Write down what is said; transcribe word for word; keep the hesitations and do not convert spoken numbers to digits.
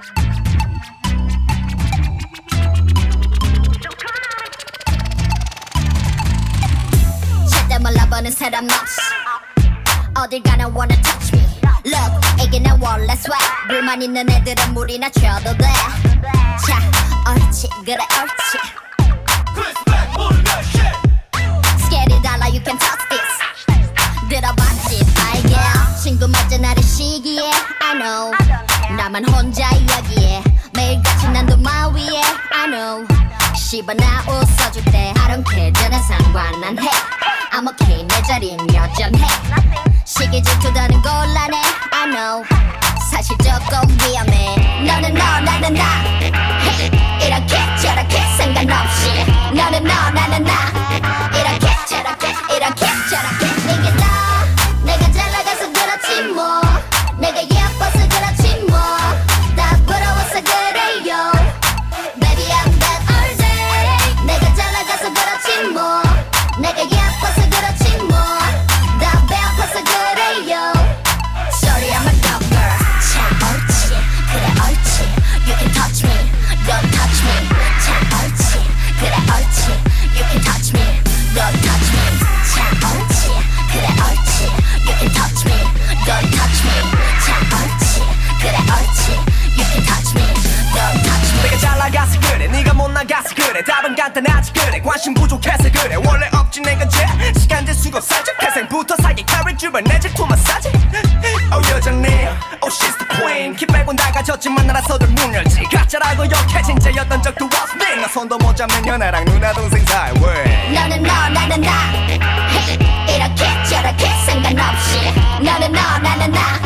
절대 몰라보는 사람 없이 어딜 가나 wanna touch me. Look, 이게 내 원래 swag. 불만 있는 애들은 물이나 줘도 돼. 자, 옳지, 그래 옳지. Scary 달라, you can touch this. 들어봤지, 빨개. 친구 맞아 나를 시기에 I know. 나만 혼자 여기에 매일같이 난도 마 위에 I know. 씹어 나 웃어줄 때 I don't care, 저는 상관 안 해. I'm okay, 내 자리는 여전해. 시기 질투다는 곤란해 I know. 사실 조금 위험해. 너는 너 나는 나 hey, 이렇게 저렇게 상관없이 너는 너 나는 나 이렇게 저렇게 이렇게 저렇게 이게 나 내가 잘 나가서 그렇지 뭐 내가 예뻐서 그렇지 뭐 다 부러워서 그래요 Baby I'm that all day 내가 잘 나가서 그렇지 뭐 내가 예뻐서 그렇지 뭐 다 배고파서 그래요 Sorry I'm a dog girl 참 옳지 그래 옳지 You can touch me Don't touch me 참 옳지 그래 옳지 You can touch me Don't touch me 참 옳지 그래 옳지 You can touch me Don't touch me 참 옳지 그래 옳지 You can touch me Don't touch me 내가 잘 나가서 그래 네가 못 나가서 그래 답은 간단하지 그래 관심 부족해서 그래 원래 없지 내가 제 시간 될 수가 없어 태생부터 사기 carry 주변 내 질투 마사지 Oh 여전히 Oh she's the queen 키 빼고 나가졌지만 나라서들 문 열지 가짜라고 욕해 진짜였던 적도 없어 나 손도 못 잡는 연하랑 누나 동생 사이 왜 너는 너 나는 나 hey, 이렇게 저렇게 상관없이 너는 너 나는 나